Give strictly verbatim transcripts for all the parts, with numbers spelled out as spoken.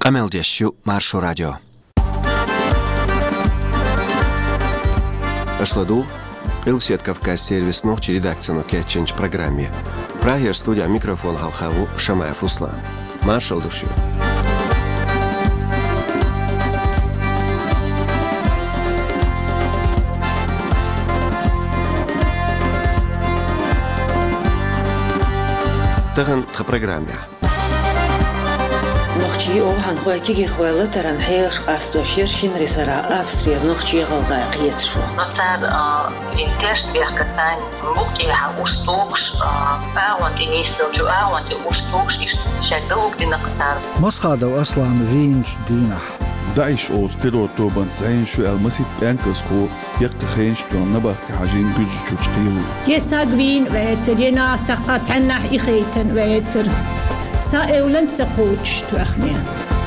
Амелдещу Маршу радио. Ашладу, Илсет Кавказ сервис ночи редакцию кетченч программе. Прагер студия микрофон Халхаву Шамаев Руслан. Маршал душу. Таган в программе. نخشي أو هنخوي كيجي خوالة ترى نحيش قاستو شيرشين رسالة أفسرير نخشي غلقة قيتشو. نصار إنتاج بيحكتان ممكن حوستوكش أوان تنيستل جو أوان توستوكش شكلوك دينقصار. مسخادة وأصلا رينش دينح. داعش أو تدور توبان سعين شو المسيد بانكس خو يقتخينش بيون نبات حاجين بيجي تشقيلو. يستقبين ويترينا تقطع عنح إخيتن ويتر. سائولن تقوتش تأخنيا.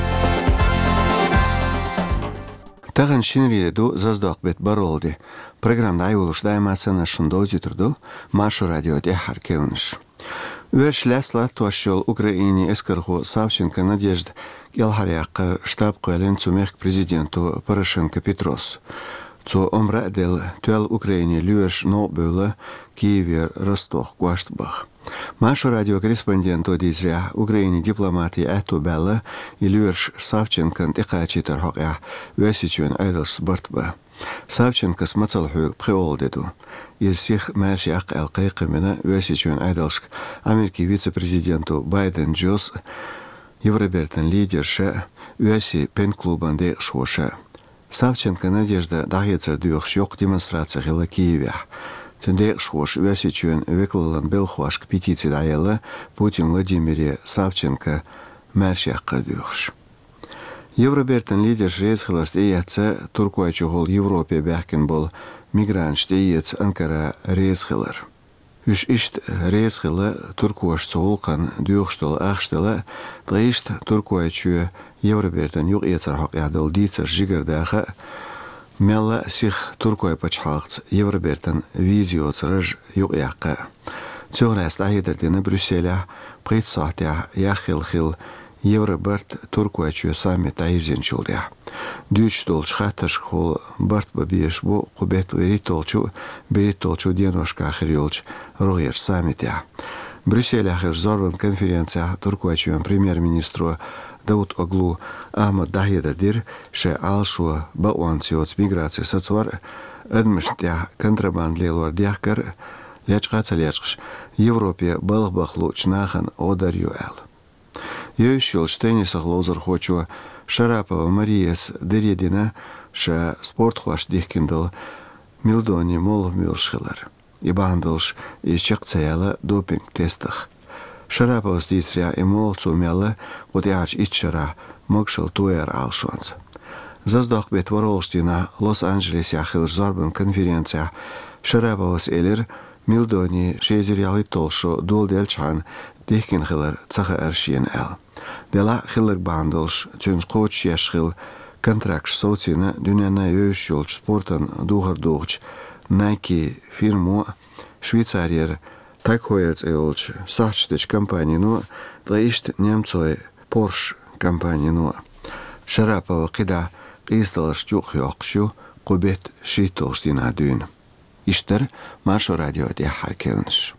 تغن شنري دو زازداق بيت برولدي. برنامج دايولوش دايما سنة شندوزي تردو Маршу радио دي حركيلنش. Уэш лясла туашел Украине эскарху Савченко Надежда Гелхаряка штаб коален цумех к президенту Порошенко Петрос. Цо омра дел туэл Украине люэш но было Киеве Ростов Гуаштбах. Маршу радио корреспонденту дизря Украине дипломатии эту белла и люэш Савченко дикачитер хокя весичуэн айдалс бартба. Савченко смацал хуйк преолдеду. Из всех мерши ак алкайка мена весичуэн айдалск Америки вице-президенту Байден Джос Евробертен лидерша веси пен-клубан де шоша. Савченко Надежда дахецер дюх шок демонстрация хила Киеве. Тендек шош весичуэн веклалан белхвашк петиции дайела Путин Владимире Савченко мерши ак дюхш. Евробертен лидер резхиласт эйяца туркуачугол Европе бяхкен бол мигрант эйяц Анкара резхилар. Үш ишт резхила туркуаш цолкан дюхштол ахштала дришт туркуачу Евробертен юг эйцар хак ядол дицер жигардаха мела сих туркуай пачхалц Евробертен видео цраж юг яка. Цограс лахидерден Брюсселя предсахтя яхил хил Евроберт туркуачу саммит айзенчулдя. Дюч толч хаташ хол барт бабиеш бо кубет веритолчу беритолчу деношка ахриолч роер саммитя. Брюссель ахер зорван конференция туркуачу премьер-министру Дауд Оглу Ахмад Дахидадир ше алшуа бауанциоц миграции соцвар адмиштя контрабанд лелуар дяхкар лячкаца лячкш Европе балахбахлу чнахан одарю эл. Йойшил штенниса глозер хочу Шарапова Мариес Дередина ша спорт хуаш дихкиндал Милдони молов милшилар. И бандалш и чекцаяла допинг тестах. Шарапова стицря и молцу мяла кудяч ичара могшил туэр алшонц. Заздох бет воролштина Лос-Анджелес яхил зорбан конференция Шараповас элер Милдони шезеряли толшо дулдельчан дихкин хилар цаха аршиен эл. Дела хилар бандалш тюнс коуч яшхил контракт социна дюняна йойшулч спортан духар духч Nike фирму Швейцариер такоец элч сачтеч компании но дришт немцой Porsche компании но Шарапова кида кисталш юх йокшу кубет шитолштина дюн. Иштер Маршу радио де харкелнш.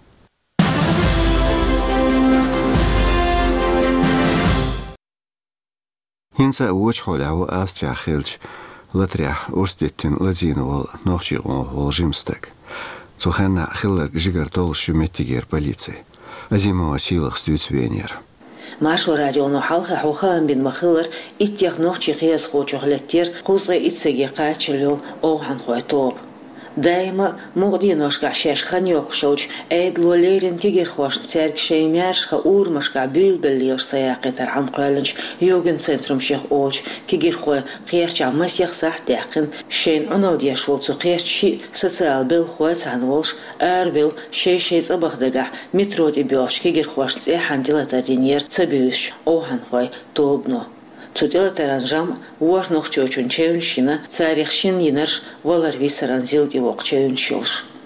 Хинца уч холяу Австрия хилч латрях устеттин ладзиновал нохчигон волжимстек. Цухенна хиллер жигартол шуметигер полиции. Азимова силах стюцвенер. Маршу радио нохалха хухаан бин махиллер иттях нохчи хиас хочухлеттер хузга итсеги качелёл охан хойтоп. Дайма мугдиношка шешхан йокшолч эйдло лерин кигер хош церк шеймяршха урмашка бюлбеллер саяқетар амқалынч йоген центрум шех олч кигер хо қерча масяқ сахтақин шейн анал дияшволцу қерчи социал бел хойтан волш арбел шей шей цабахдага метроди бёш кигер хош цехан дилатардинер цабюш охан хой тобно. Цудела таранжам уар нохчочун чеуншина царихшин йинарш валар висаран зилди вок чеуншилш.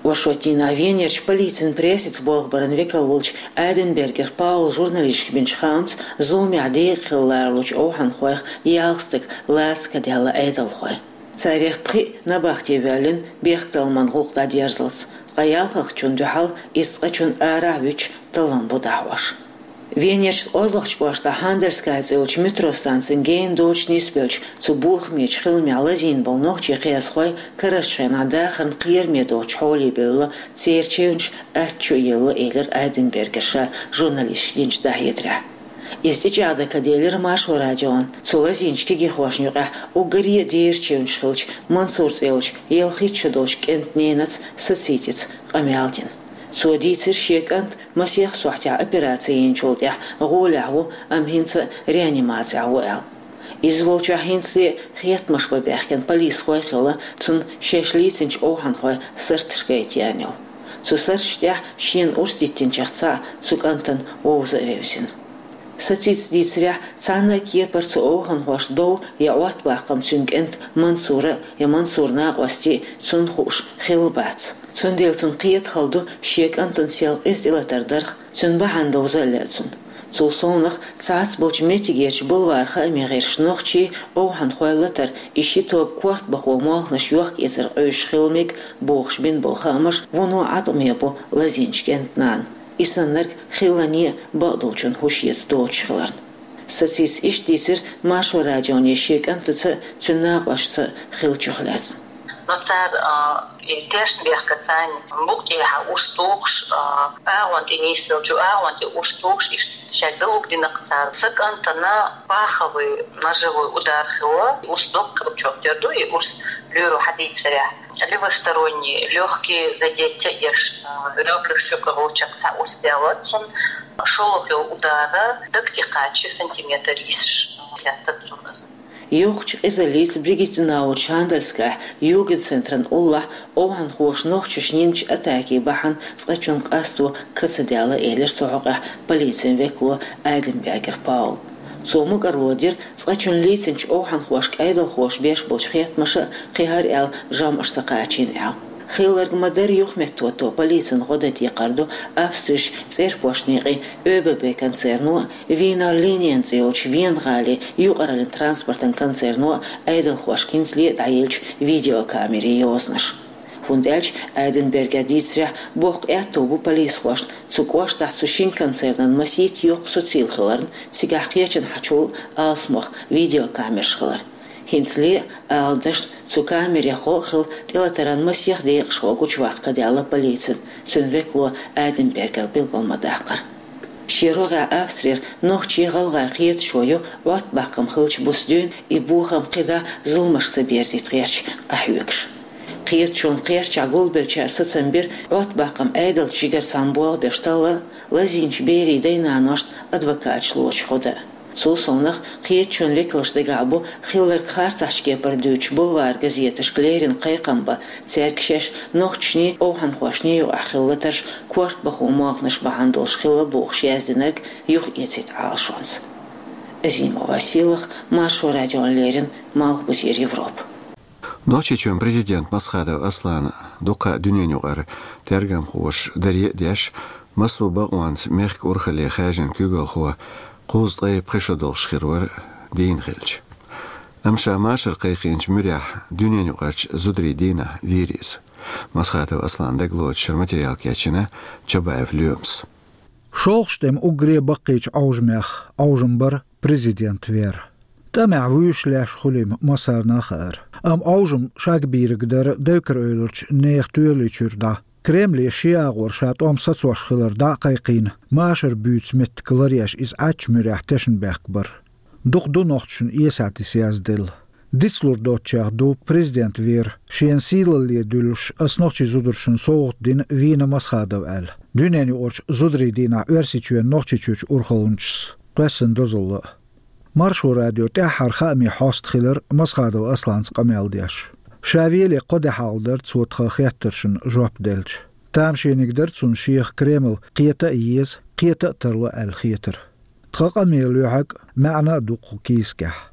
Вашотина Венерч полицин пресец Болгбаран Векалвулч Айденбергер Паул журналистик бинчхамц зулми адег хилларлуч охан хойх ялстык лацка дяла эйдал хой. Царих при набахте вялин бехталман гулкта дерзлц. Аялхах чун дюхал истқа чун аравич талан будаваш. Венерч озлахч башта хандерскайц илч метростанцин гейн доч ниспелч цу бух меч хилми алазин бол нохчи қияс хой кырашчен адахын қир медоч холи бөла церчевнч атчу елы элер Айденбергерша журналист линч дахедра. Истичада каделер Машу радион цулазинчки гихвашнюга угри дерчевнч хилч Мансурц элч елхичу доч кентненац сацитец амялтин. Судицер шекант масех сухтя операции инчултя гуляву амхинца реанимация уэл. Изволча хинцы хетмаш бабехкен полис хойхила цун шешлицинч охан хой сыртшкейтянил. Цу сырштя шин урститтинчахца цукантан оузавевсин. Сатиц дицря цана кепарцу охан хош доу я отбахкам цунгент Мансура я Мансурна гости цун хуш хилбац. Цун дел цун қиет халду шек антан сел эстилатардарх цун бахан доузаллацун. Цул сонах цац болч метигерч булварха амигерш нохчи охан хойлатар иши топ кварт баху махнаш юах ецер ойш хилмик бохш бин болхамаш вону атмебу лазинчкентнан. Исаннарк хилани бадолчун хушиец доочхларн. Сациц иштицер Машу радионе шек антаца цуннагвашса хилчухляц. Но цар илтешн бехкацань муктеха устукш ааванти нисилчу ааванти устукш шагдалук динаксар сакантана паховый ножевой удар хила устук чоктерду и ус люру хадид царя левосторонний легкие задетия еш ребрых щеколочек ца устелот он шолохил удара дактикачи сантиметр иш ястатсунас. Юхч изолиц Бригитинаур Чандальска Югенцентрен Улла охан хош нохчиш нинч атаки бахан цачун қасту кацадяла элер соға полицин векло Айденбергер Паул. Цому гарлодир цачун лицинч охан хош айдал хош беш болч хетмаша қихар эл жам арсақачин эл. Хилерг мадер юхметту то полицин годет якарду австриш церпошниги ÖBB концерну вина линиенциоч венгали юqaralin транспортен концерну айдал хошкинсли дайлч видеокамери ёзнаш. Хундельч Айденберга дицря бог этобу полис хош цукош тацушин концернен масит юк социлхларн цигахьечен хачул асмох видеокамершхлар. Хинцли алдаш цу камере хохил телатеран масих дейк шогу чвахка дяла полицин цунвекло Айденбергер билгolmadaqar. Широга австрир нохчи галга хиет шою ват бакам хилч бусдүн и бухам қида зулмашса берзит герч ахвекш. Қиет чон қерч агул белчар сацамбир ват бакам айдал чигер самбуал бештала лазинч бери дейна ношт адвокат шлоч хода. Цусонах қиет чон веклыштыга абу хиллер харцашке пердүч булвар газеташ клерин қайқамба церкшеш нохчни охан хошни ю ахиллаташ кварт баху махнаш бахандолш хилла бухш язинек юх етит алшонс. Зима Василах, Машу радион Лерин, Малхбусир Европ. Ночи чон президент Масхадов Аслан дуқа дүненюғар тергам хуаш дарье дяш масу бағуанс мехк урхали хажин күгал хуа قوزطي بخشدول شخيرور دين خلج أمشى ماشر قيقينش مريح دنيا نقارش زدري دينا فيريز مسخاتو أصلا دقلوتش الماتريال كاتشنا جبايف اليومس شولشتم أغري بقيج أوجمخ أوجمبر بريزيدنت فير تمع ويش لاش خليم مسار ناخر أم أوجم شاك بيرقدر دوكر أولرش نيخ توليشور دا Kremli šiāgor šāt om sacošhilar dāqayqīn māšar būts met klariesh iz atšmurēh tešenbēkbar. Duq du nochtšun iesātis jāzdil. Dislur dotčāh du prezident vir šien sīlalie dülš as nochtši zuduršun soğut din vīna maskhādav el. Düneni orč zudri dīnā örsičuen nochtšičuč urxalunčs. Qessin dozulla. Maršu radio tehar khami host khilar maskhādav aslans qameldiyаш. شاويلي قد حالدر تصوت خياترشن جواب دلش تامشي نقدر تسون شيخ كريمل قيتا إيز قيتا ترلا الخيتر تخاق أميل يحق معنى دوق كيسكح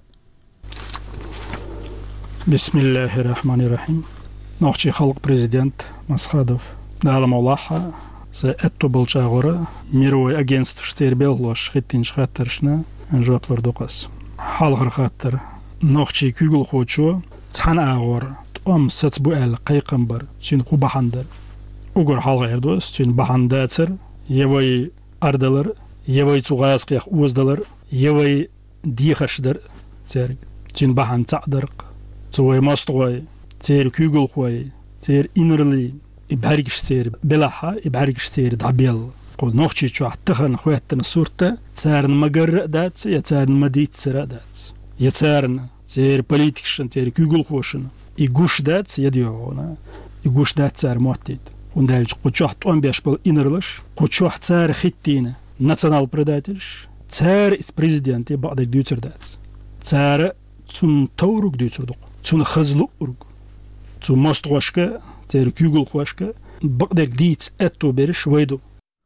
بسم الله الرحمن الرحيم نوحشي خلق بريزيدنت مسخادف دالم الله سأتو بالشاغورة ميروي أجنست فشتير بيلوش خيتين شخاترشنا جواب لردوقس حال خاطر نوخشي كيغل خوتشو تحن آغور أم ستبو أل قيقنبر سين قو بحندر أقول حال غيردوس سين بحنداتر يوي أردلر يوي تغاز قيخ أوزدلر يوي ديخشدر تير سين بحن تعدرق توي مستوي تير كيغل خوي تير إنرلي إبهاريكش تير بلاحة إبهاريكش تير دعبيل قول نوخشي شو احتخن خواتنا صورته تسارن مقرق دات يتسارن مديت سرا دات يتسارن تير بوليتكشن تير كيغل خوشن يقوش دات يديوغونا يقوش دات تسار موتيد وندالج قول شو احتوان بيش بل إنرلش قول شو احتسار خيتين ناتسانال بريداتلش تسار إس بريزيدنتي بعد الديوتر دات تسار تون توروك ديوتر دوق تون خزلو أرق تون مستغوشك تير كيغل خوشك بقدر ديت اتو برش ويدو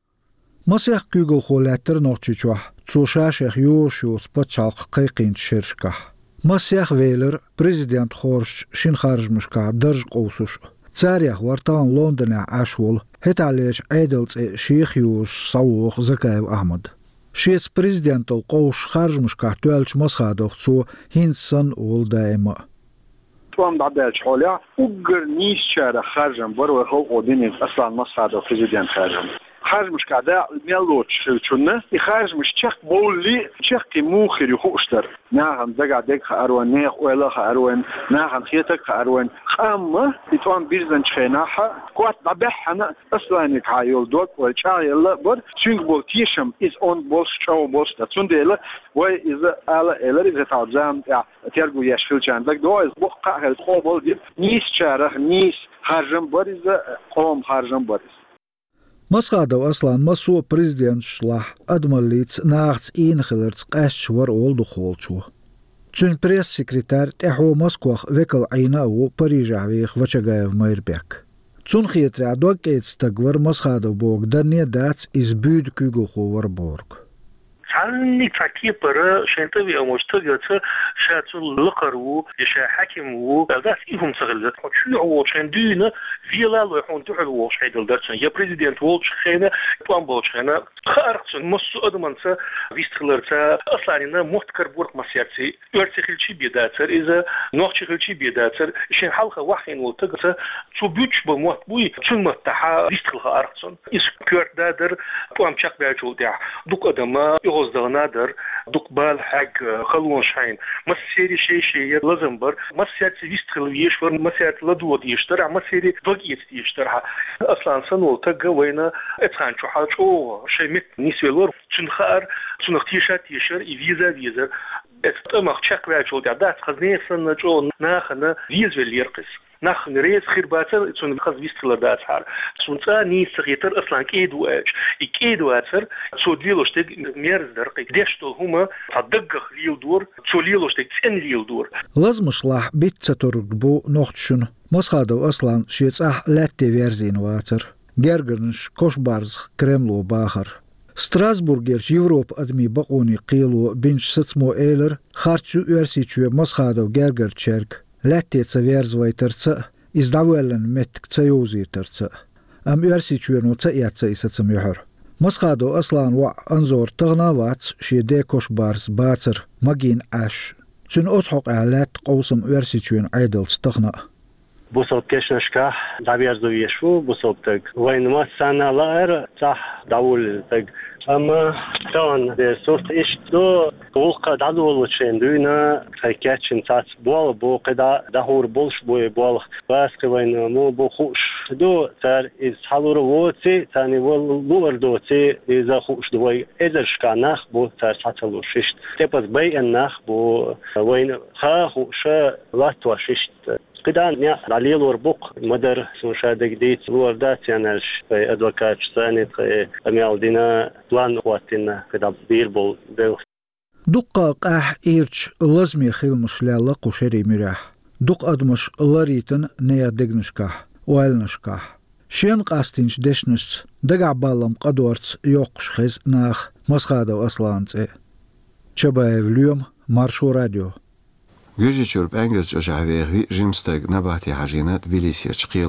مسيح كيغل خولاتر نوتشيچوح تسوشاشيخ يوشيو سبتشالق قيقين تشيرشكح مسيح ويلر بريزيدنت خورش شين خارج مشكا درج قوسوش تساريخ ورطان لندن عاشول هتعليش عيدلت شيخ يوش صوخ زكايب أحمد شيس بريزيدنت القوش خارج مشكا توالش مسخادوخ تسو هينسن أول دائما توام بعد حولها وقر نيس شارع خارجا بروا هو قدين أصلا مسخادوخ بريزيدنت خارجا خارج مش قاعدة ميلوتش شلتشنا يخارج مش شق بولي شق موخر يخوشتر ناهم زقع ديك خاروان نيخ ولا خاروان ناهم خيتك خاروان خامة يتوان بيرزن شخيناها قوات دبحنا أصلا يكعيول دوك والشاي الله بر شنق بول تيشم إز أون بولش شو بولش تسون ديلا وإذا على إلا إذا تعزام يا تيرجو يشفيل جاندك دو إز بقى هالخو بول دي نيس شارخ نيس خارجم بريز قوم خارجم بريز مسخادو أصلاً مسو بريزيدنت شلاح أدماليت ناغت إين خلرت قاش ور أول دخولشو تون بريس سكرتار تحو مسكوخ وكل عيناو بريجعويخ وچگايف ميربيك تون خيترع دوك ايتستقور مسخادو بوغ دانيا دات إز بيد كيغوخو وربورغ عني تاكي برا شنتبي أموشتغل شاتل لقرو يشا حكمو ذات إيهم تغلت شو هو شندينا فيلا لو يحون تعلو شيء دلدرتن يا بريزيدنت وولش خينا بلان بولش خينا خارقتن مسو أدمنتا ويستغلرتا أصلا إننا محتكر بورق مسيرتي يرتخلشي بيداتر إذا نوخشخلشي بيداتر شين حلقة واحين وتغتا تو بيوتش بموت بوي تون متحا ويستغل خارقتن إس كورت دادر بلان شاق بيجو دع دوك أدما يغزدغنادر دوك بال حق خلون شاين مسيري شيء شيء لازم بر مسيرتي ويستغل يشور مسيرتي لدود يشترع مسيري دوغيت يشترع أصلا سنول تجا وينا اتخان شو حاجة أو شيء مت نسوي شن خار شن اختيشات يشر فيزا فيزا اتمخ شك واجو دات خزني سنة جو ناخنا فيز واليرقس ناخ نريز خرباتر شن خز ويستغل دات حار شن ثاني سخيتر أصلا كيدو اج يكيدو أثر شو ديلوش تج ميرز درقي ديشتو هما تدقق ليل دور شو ليلوش تج تن ليل دور لازم شلاح بيت سترقبو نوختشن مسخادو أصلا شيتس أح لاتي فيرزين واتر جرجرنش كوشبارز كريملو باخر ستراسبورغيرش يوروب أدمي بقوني قيلو بنش ستمو إيلر خارتشو يرسيتشو مسخادو جرجر تشيرك لاتي تسافيرز ويترتسا إزدعوالن متك تسيوزي ترتسا أم يرسيتشو ينو تسياتسا إستسم يحر مسخادو أصلا وع أنزور تغناوات شي دي كوشبارز باتر مجين عاش تن أصحق إعلات قوسم يرسيتشو ين عيدل تغنا بوصل كشنشكا دعبير زويشو بوصل تج وين ما سنة لائر صح داول تج أما كان بصورت إيش دو وقع دعوة وشين دونا خيكاتشن تاس بوال بو قدا دهور بولش بو بوال بس كوين مو بو خوش دو تر إز حلور ووتي تاني واللور دوتي إذا خوش دوي إذا شكاناخ بو تر ساتلو ششت تبز بي الناخ بو وين خا خوشة لاتوا ششت قدان نيا علي لور بوق مدر سمشادك ديت لور دات يعني في أدوكات ثاني في أميال دينا بلان واتنا قدام بيربول دو دقة قاح إيرش لازمي خيل مشلالة قشري مريح دق أدمش لاريتن نيا دقنشكاح ويلنشكاح شين قاستينش دشنس دقع بالم قدورت يوقش خيز ناخ مسخادو أصلانتي شبايف اليوم مارشو راديو Gőzsi csurp engedsz a zsávéhvi zsimszteg nabáti házsinat Tbilisi-a cskéló.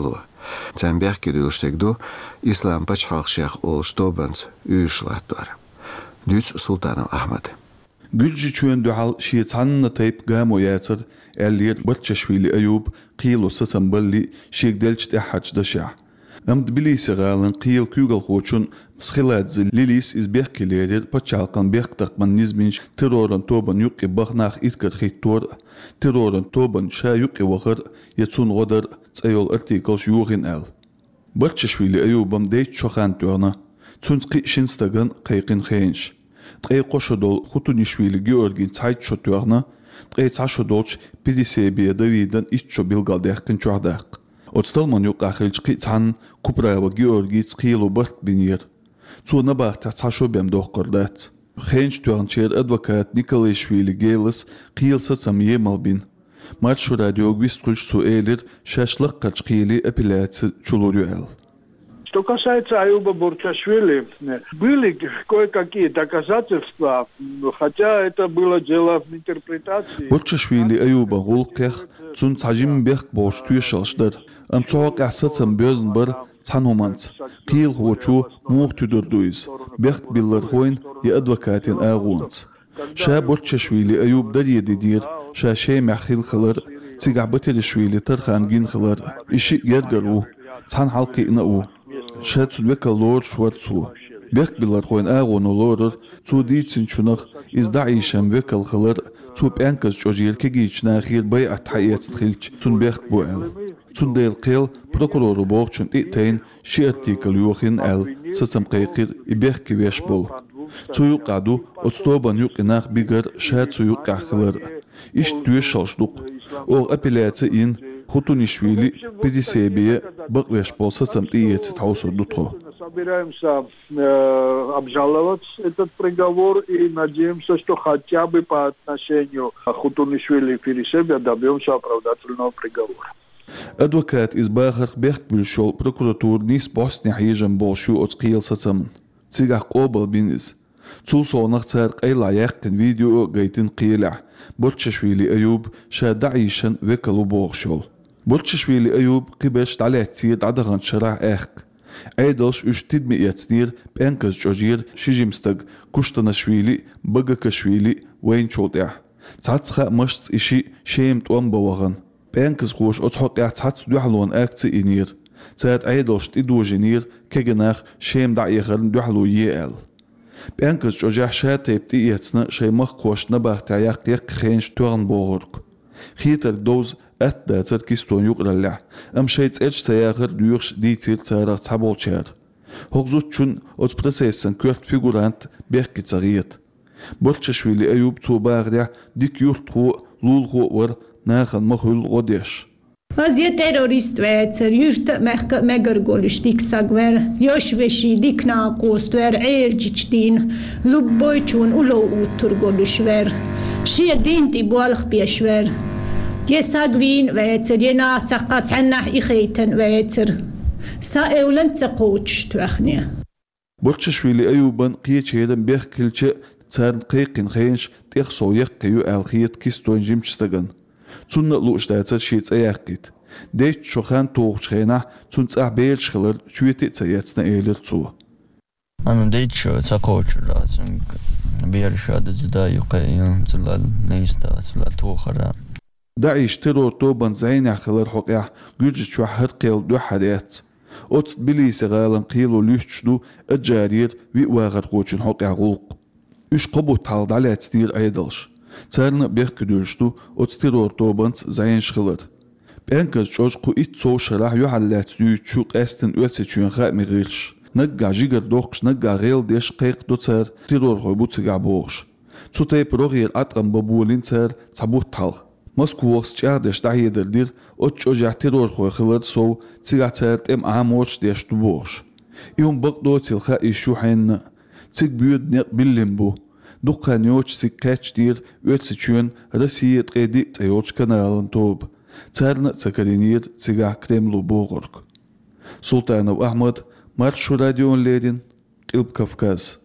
Sen bähki dülüştekdu İslam paçhalk şeyh oluştobans üyüşlatlar. Düz Sultanov Ahmed. Gücü çüyen duhal şiitanna tayp gamo yatsır elliyer Barçashvili Ayub qiylu satamballi şegdelç tehaj daşa. Amd bilisi galan qiyl kügal xoçun sxiladz lilis izbehkilerir paçalkan behktaqman nizminç terroran toban yuqi baxnaq itkar xittor terroran toban şa yuqi waqar yatsun godar tsayol artikal yuğin el. Barçashvili Ayubam deyt çoxan tuğna tsunski şinstagan qayqin xenç. Tqey qoşodol Xutunishvili Georgin tsayt çotuğna tqey tsaşodolç Pidisebiya Davidan içço bilgaldaqin çoğdaq. Otstalman yok axilç qitsan Kuprava Georgi tsqilu bart binir. Tsuna baxta tsashobem doqqordat. Xenç tuğançer advokat Nikolayshvili Gelis qiyl satsam yemalbin. Marşu radio gvistruç suelir şaşlıq qaçqili апелляции чулурюэл. Что касается Аюба Барчашвили, были кое-какие доказательства, хотя это было дело в интерпретации. Барчашвили Аюба гулқех цун цажим бех бош түйшалшдар. Ам цоқ асатсам бёзн бар цаноманц. Қил хочу мух тюдурдуиз. Бех биллар хойн и адвокатин агунц. Ша Барчашвили Аюб дарьеди дир, ша шей махил хылар, цигабатили швили тархангин хылар. Иши гергару, цан халқи инау. Шат судвека лор шварцу. Бек билар хойн агону лорыр, цу дийцин чунах издаишам векал хылар, цу пянказ чожир кегична хир бай атхайец тхилч, цун бек буэл. Цун дейл қел прокурору боғчун итейн ши артикл юхин эл, сацам қайқир и бек кивеш бол. Цу юқаду, отстобан юқинах бигар шат цу юқахылар. Иш түйеш шалшдук. Оғ апелляция ин Хутунишвили Пидисебия баквеш болса самтиец таусо дутро. Собираемся э, обжаловать этот приговор и надеемся, что хотя бы по отношению Хутунишвили и Пидисебия добьемся оправдательного приговора. Адвокат из Бахар Бехбюльшол прокуратур нис Босния хижем болшу отскил сацам. Цигах қобал бинис. Цусонах цар қайла яқын видео гайтин қиля. Барчашвили Аюб шадайшан векалу боғшол. Барчашвили Аюб қибеш талятсиет адаған шыра әқ. Айдалш үш тидми яцнир пәнказ жожир шижимстаг Куштанашвили, Багакашвили вайнчолдя. Цацха мышц иши шеем туан баваған. Пәнказ хош отхоқя цац дуахлуан әқци инир. Цаят айдалш тидуажинир кегенах шеем дайяғарын дуахлу ел. Пәнказ жожах шатайпти яцна шаймах қошна бақтаяқ яқ хенш туан боғырг. Хитар доз أتى تركيستون يقرأ أم شيء تأج سياخر ديوش ديتير تارا تابولشار هغزوت شون أتبرسيسن كورت فيغورانت بيحكي تغييت برشاشويلي أيوب تو باغريا ديك يورتخو لولخو ور ناخن مخول غديش Az je terrorist vecër, jyshtë me, me gërgollisht dik sagver, josh veshi dik nakost ver, ergjichdin, lubbojqun u lo uttur gollishver, shie dinti bualх pieshver. Je sagvin vecër, je naatsaqa tannah ikhaytan vecër, sa eulan tsaqoch tuakhnia. Barchashvili Ayuban qiyach hedan behkilche tsarn qayqin khaynsh tiq soyaq qayu alkhiyat kistoyn jimchstagan. Tsunna luqshtatsa shits ayaqit. Deit shokhan toqchkhena tsuntsa belchkhlar chuiti tsayatsna elir tsu. Anu deit sho tsaqoch razing bir shada zda yuqayan tsulal neista tsulal tokhara. داعش ترور توبان زين خلر حقيا جوج شو حرقيل دو حدات أوت بلي سغالن قيلو ليشتشدو الجارير ويواغر قوتشن حقيا غلق إش قبو تالد على تستير أيدلش تارنا بيخكدوشتو أوت ترور توبان زين خلر بانكز جوج قو إت سو شراح يحلات ديوتشو قاستن أوتسيتشون خاق مغيرش نقع جيگر دوخش نقع غيل ديش قيق دو تار ترور خوي بوتسيقع بوغش تسو تايب روغير أطرم بابولين تار تابوت تال Москвос чардеш дахидердир отчо жахтирор хохилер сов цигацерт эм амоч дешту бош. Иум бакдо цилха ишу хен циг бюд не биллимбу. Дукханёч циккач дир өтсичүн Россият қеди цайоч каналын тоб. Царна цакаринир цига Кремлу боғырг. Султанов Ахмад, Маршу радион Лерин, Илб Кавказ.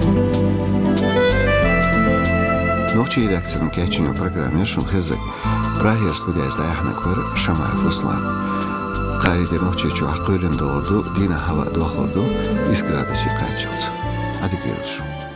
Noqchi redaktsiyaning kechini programmer shun xizq Brahir studiyasida Ahmekber Şamayev Ruslan. Qaride noqçeçu haqqılın doğurdu, dina hava doğurdu, iskrada şikayetçildi. Hadi görüşürüz.